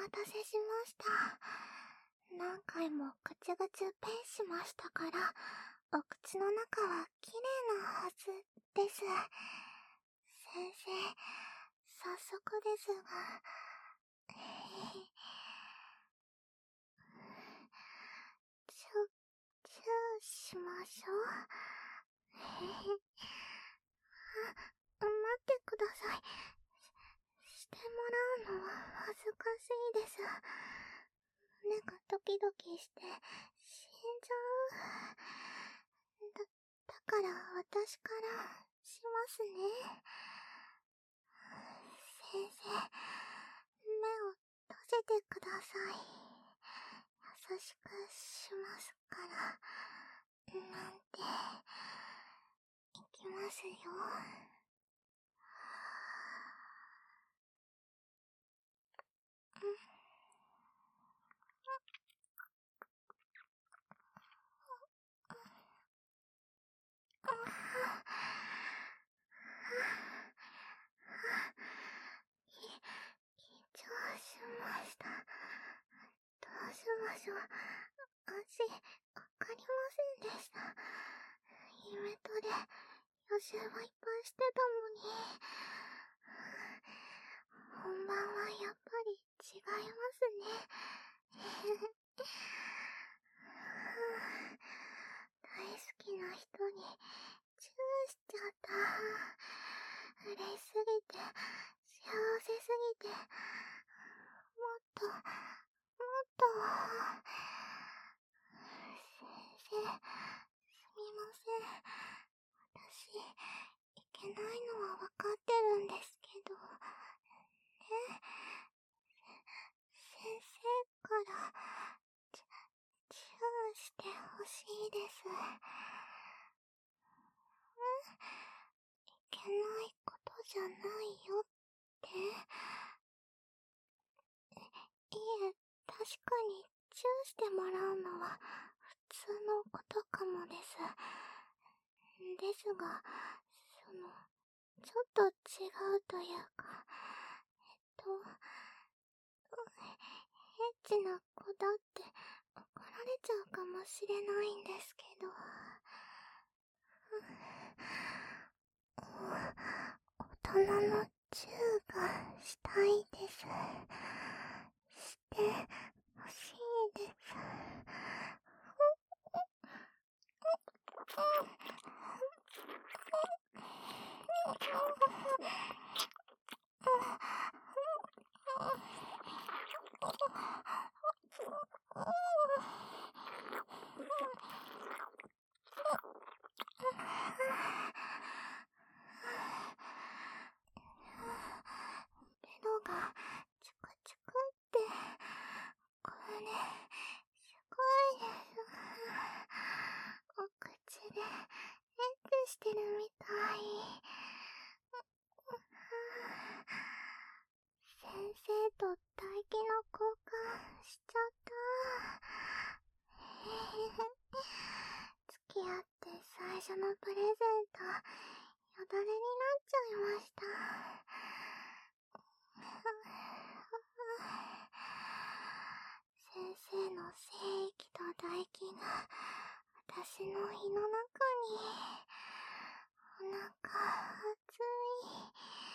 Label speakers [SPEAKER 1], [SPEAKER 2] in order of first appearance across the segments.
[SPEAKER 1] 待たせしました。何回もぐちゅぐちゅペンしましたから、お口の中はきれいなはずです。先生、早速ですが、チューしましょう。待ってください。してもらうのは恥ずかしいです。胸がドキドキして死んじゃう。だから私からしますね。先生、目を閉じてください。優しくしますから。なんて、いきますよ。緊張しました。どうしましょう。味、わかりませんでした。イベントで予習はいっぱいしてたのに。本番はやっぱり違いますね。大好きな人にチューしちゃった。嬉しすぎて、幸せすぎて、もっと、もっと。先生、すみません。私、いけないのはわかってるんですけど、ね。先生から、チューしてほしいです。いけないことじゃないよって。いえ、確かにチューしてもらうのは普通のことかもです。ですが、ちょっと違うというか、エッチな子だって怒られちゃうかもしれないんですけど。大人のチューがしたいです。してほしいです。ベロがチクチクって、これね、すごいです。お口でエッチしてるみたい。先生と唾液の交換しちゃった。付き合って最初のプレゼント、よだれになっちゃいました。先生の精液と唾液が私の胃の中に。お腹熱い。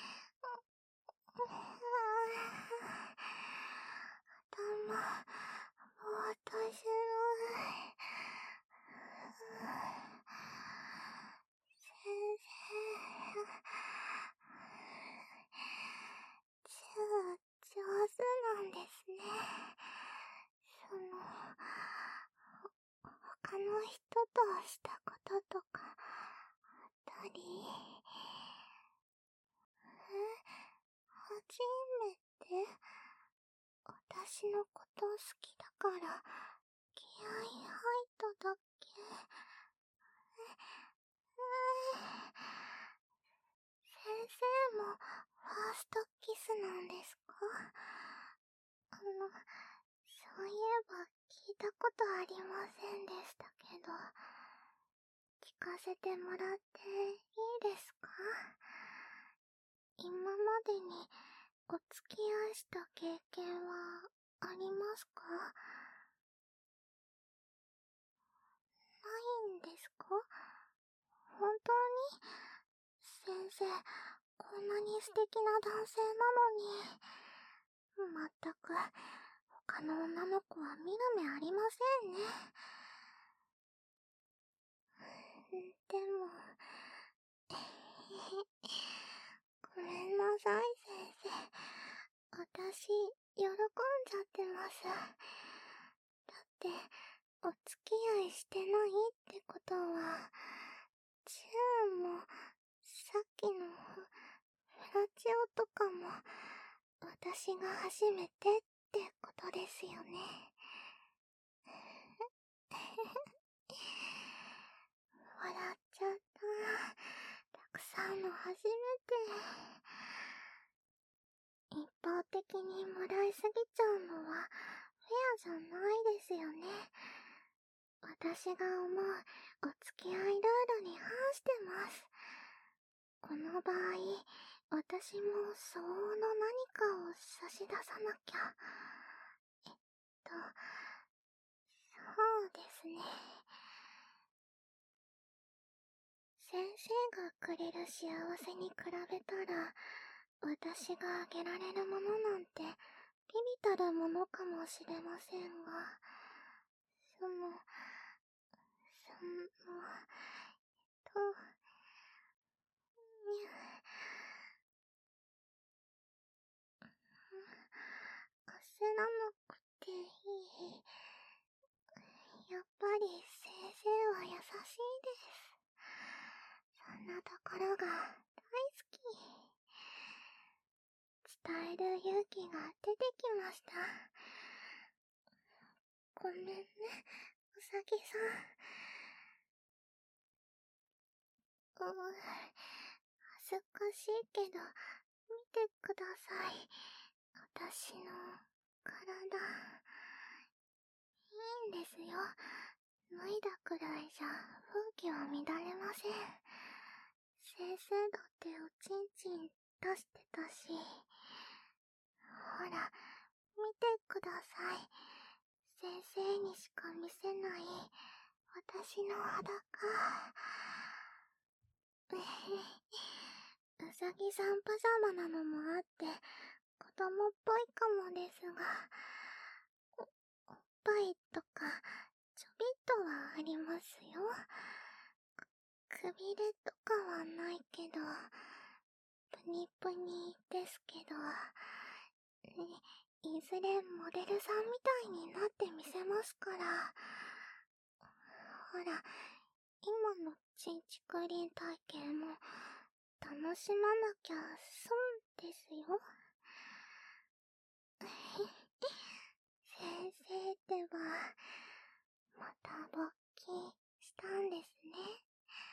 [SPEAKER 1] 頭ぼーっとする。先生、チュー上手なんですね。他の人としたこととかあったり。初めて私のこと好きだから気合い入っただけ。先生もファーストキスなんですか？そういえば聞いたことありませんでしたけど、聞かせてもらっていいですか？今までにお付き合いした経験はますか？ないんですか？本当に？先生、こんなに素敵な男性なのに。まったく、他の女の子は見る目ありませんね。でも、ごめんなさい先生。私、喜んじゃってます。だって、お付き合いしてないってことは、チューンも、さっきのフラチオとかも、私が初めてってことですよね。笑っちゃった。たくさんの初めて。一方的にもらいすぎちゃうのはフェアじゃないですよね。私が思うお付き合いルールに反してます。この場合、私も相応の何かを差し出さなきゃ。そうですね。先生がくれる幸せに比べたら、私があげられるものなんて、微々たるものかもしれませんが、と、にゃ、焦らなくていい。やっぱり先生は優しいです。そんなところが大好き。伝える勇気が出てきました。ごめんね、うさぎさん。恥ずかしいけど、見てください。私の体。いいんですよ。脱いだくらいじゃ風紀は乱れません。先生だっておちんちん出してたし。ほら、見てください。先生にしか見せない私の裸。うさぎさんパジャマなのもあって子供っぽいかもですが、おっぱいとかちょびっとはありますよ。くびれとかはないけど、ぷにぷにですけど、いずれモデルさんみたいになってみせますから。ほら、今のちんちくりん体験も楽しまなきゃ損ですよ。先生ってば、また勃起したんですね。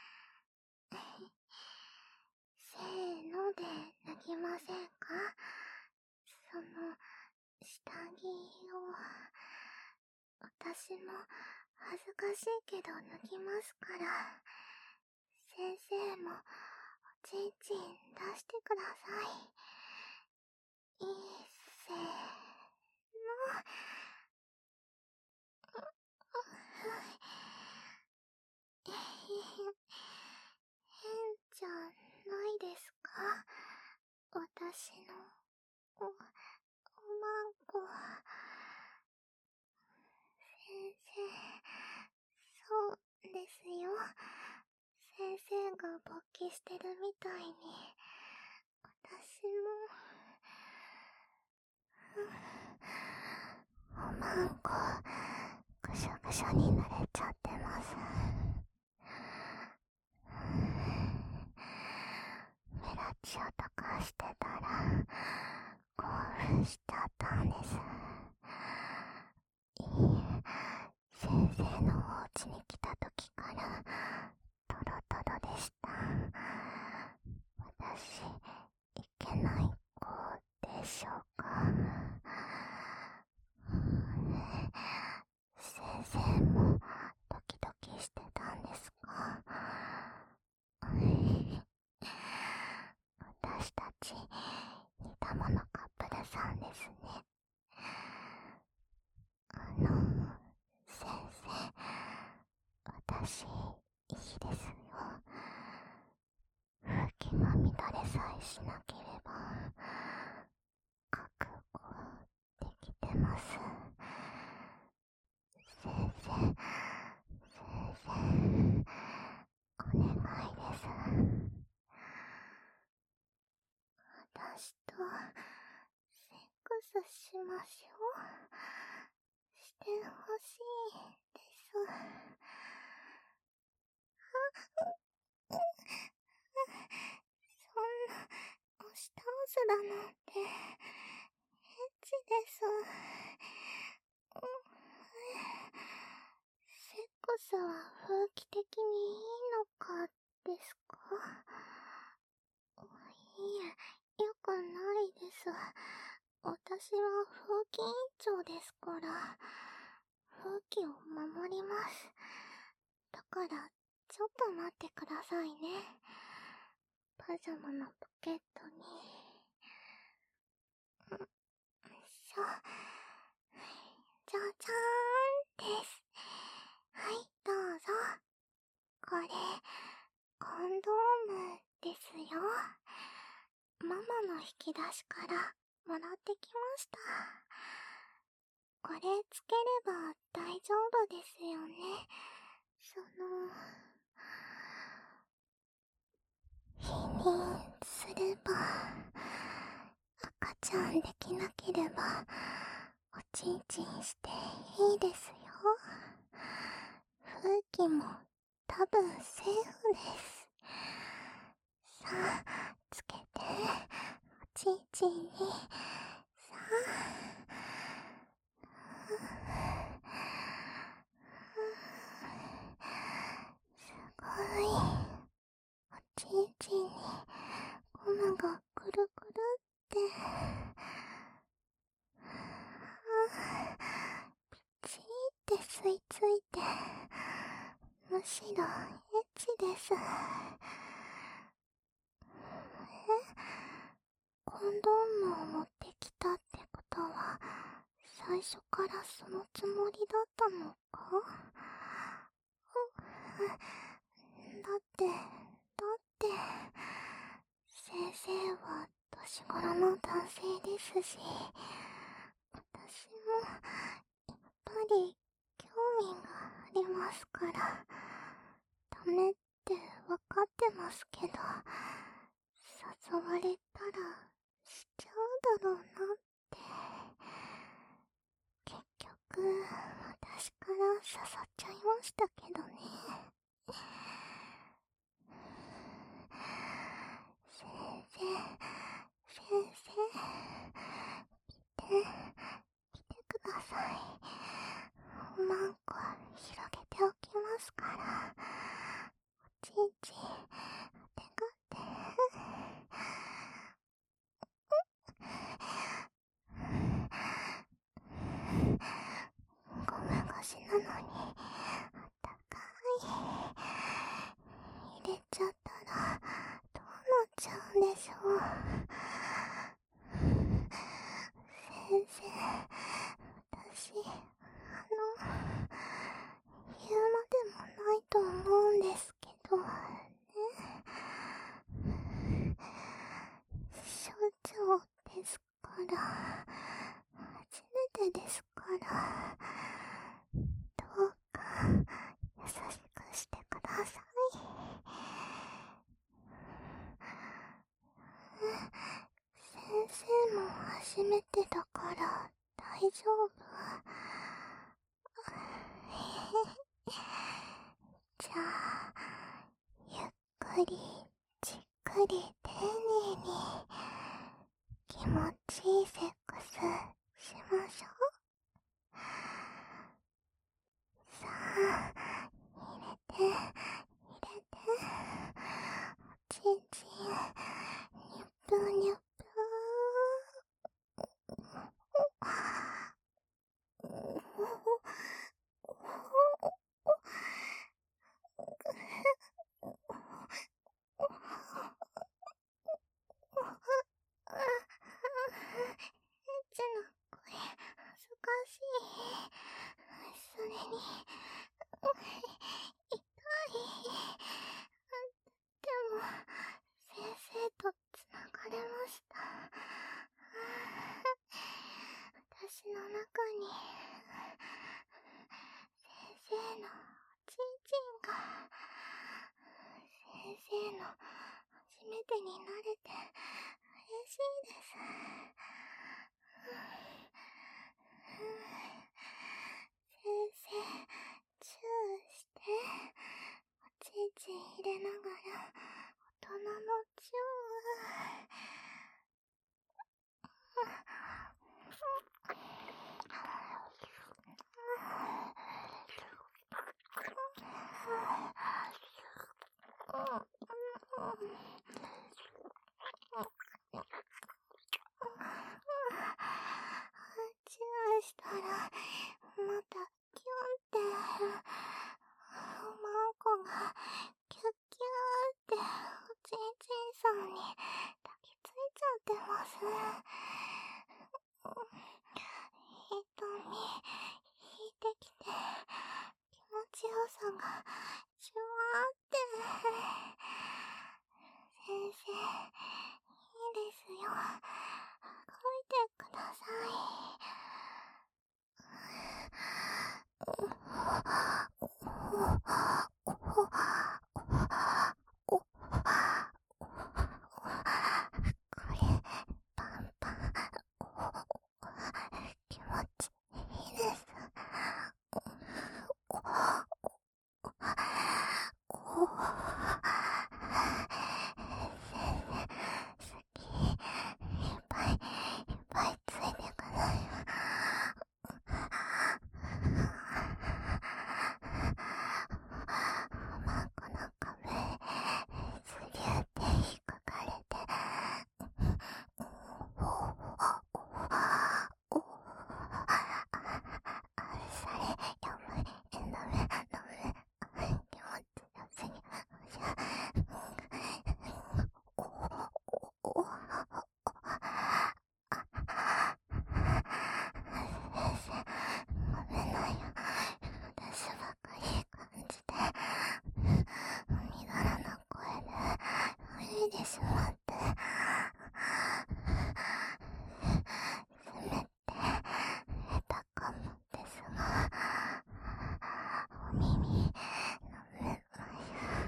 [SPEAKER 1] せーので脱ぎませんか？その、下着を、私も恥ずかしいけど脱ぎますから、先生もおちんちん出してください。せーの。変じゃないですか？私のおまんこ。先生、そうですよ。先生が勃起してるみたいに、私も、おまんこ、ぐしょぐしょに濡れちゃってます。メラチオとかしてたら、興奮しちゃったんです。先生のお家に来た時から、トロトロでした。私、いけない子でしょうか？先生もドキドキしてたんですか？私たち、似たものカップルさんですね。 しいいですよ。風紀が乱れさえしなければ覚悟できてます。先生、お願いです。私とセックスしましょう。してほしいです。そんな押し倒すだなんてエッチです。セックスは風紀的にいいのかですか？いえ、よくないです。私は風紀委員長ですから、風紀を守ります。だから、ちょっと待ってくださいね。パジャマのポケットに。じゃじゃーんです。はい、どうぞ。これ、コンドームですよ。ママの引き出しからもらってきました。これつければ大丈夫ですよね。否認すれば、赤ちゃんできなければ、おちんちんしていいですよ。風紀も多分セーフです。さあ、つけて、おちんちんに、さあ、すごい。おちんちんにゴムがくるくるってピチーって吸い付いて、むしろエッチです。コンドームを持ってきたってことは、最初からそのつもりだったのか？先生は年頃の男性ですし、私もやっぱり興味がありますから、ダメってわかってますけど、誘われたらしちゃうだろうなって。結局、私から誘っちゃいましたけどね。先生、来てください。おまんこ広げておきますから、おちんちん、てかって。ごめん越しなのに、あったかい。入れちゃったら、どうなっちゃうんでしょう。先生、私、言うまでもないと思うんですけど、ね。所長ですから、初めてですから、どうか優しくしてください。先生も初めてだから大丈夫。じゃあ、ゆっくりじっくり丁寧に気持ちいいセックスしましょう。さあ、入れて、おちんちん、にゅぷにゅぷエッチな声、恥ずかしい。それに、痛した。私の中に先生のおちんちんが、先生の初めてになれて嬉しいです。先生、チューして、おちんちん入れながら大人のチュー。チューしたらまたキュンってマンコがキュッキューっておちんちんさんに抱きついちゃってます。瞳引いてきて気持ちよさがシュワーって。先生、いいですよ。動いてください。これ、パンパン、気持ちいいです。いっぱいついてくない。マンコの壁、すりゅって引っかかれて、され、やばい、ダメ、気持ちよすぎ、ごめんなよ。私ばっかりいい感じで、みだらな声で歩いてしまって、せめて下手かもですが、お耳舐めまし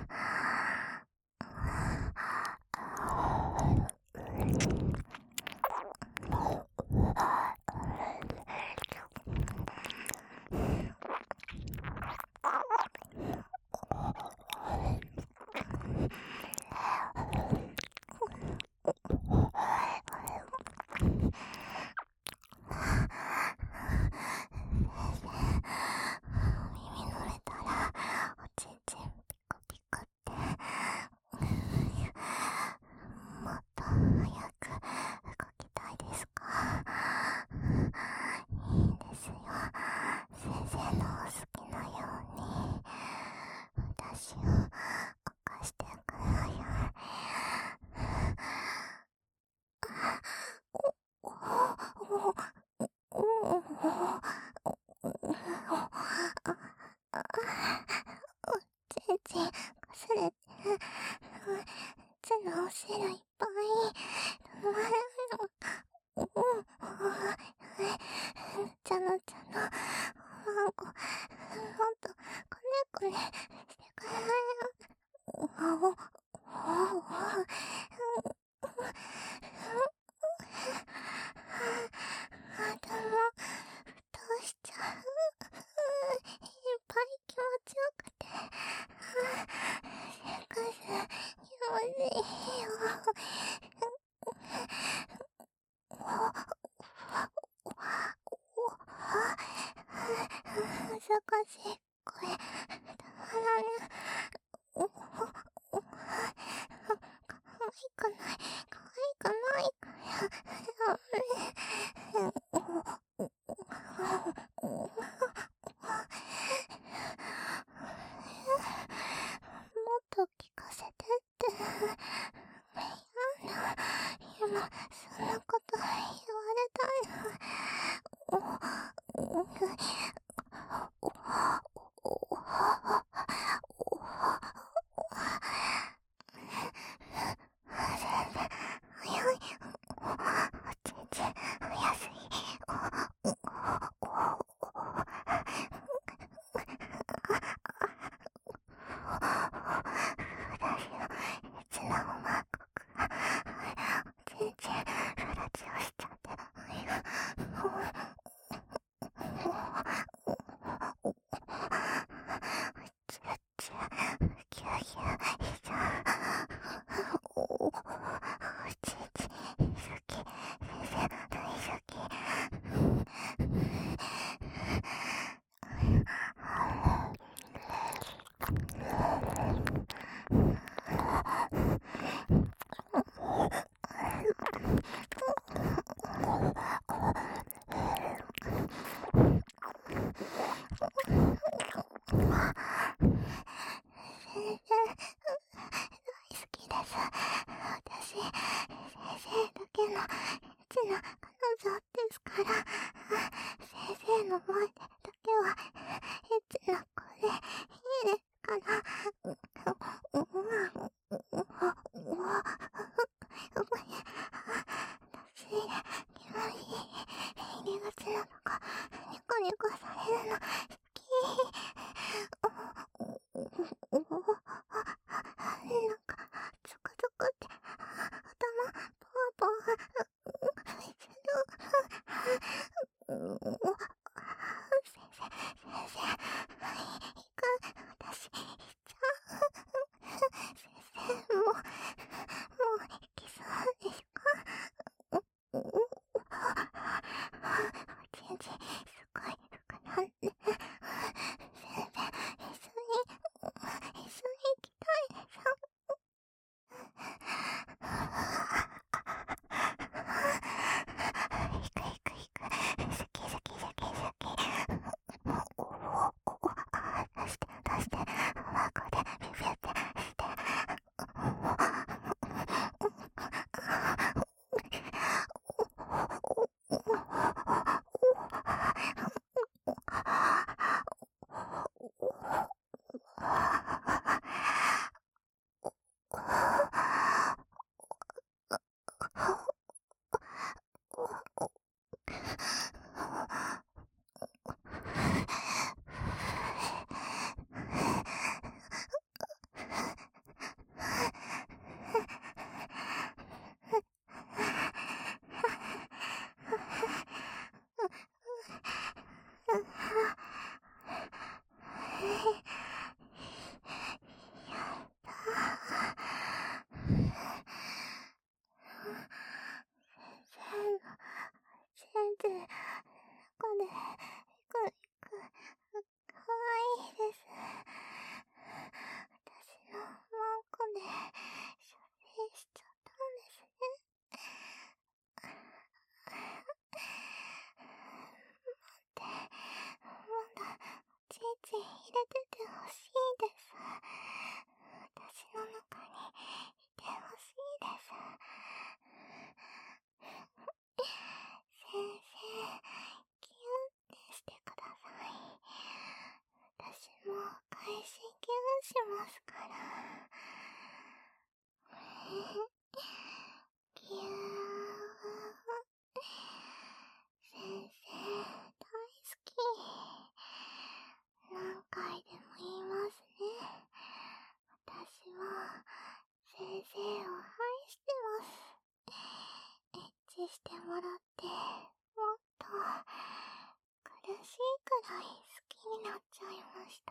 [SPEAKER 1] 耳濡れたらおちんちんピクピクって、もっと早く動きたいですか？いいんですよ。先生のお好きなように私を犯してください。全然かすれてる。血のお汁いっぱい。ちゃのちゃのマンコ、もっとこねこねしてくれないよ。頭どうしちゃう。いっぱい気持ちよくて、セックス気持ちいいよ。難しい声、たまらね。可愛くないからダメ。もっと聞かせてって。やだ、今そんなこと言われたい。早い。 私、先生だけのエッチな彼女ですから、先生の前でだけはエッチな子でいいですから、私、入りがちなのが、ニコニコされるの好き。なんか、ゾクゾクって、頭、ポワポワ、する。先生、行く。私、行っちゃう。先生、もう行きそうですか？おちんち、すごい膨らんで。先生、一緒に行きたいです。好き。出して、マークでビビってして。先生、中で、かわいいです。私のマンコで、射精しちゃったんですね。まだ、ちいち入れててほしいです。私の中にいてほしいです。先生、ギューってしてください。私も返しギューしますから。ギュー。先生、大好き。何回でも言いますね。私は、先生を愛してます。エッチしてもらって、もっと、苦しいくらい好きになっちゃいました。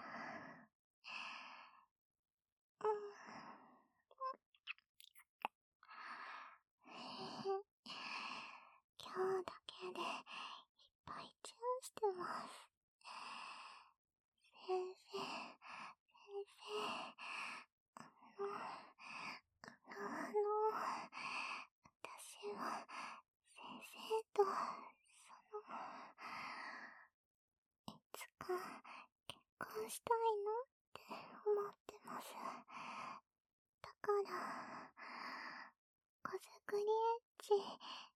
[SPEAKER 1] 今日だけでいっぱいチューしてます。先生、私は、先生と、いつか結婚したいなって思ってます。だから、子作りエッチ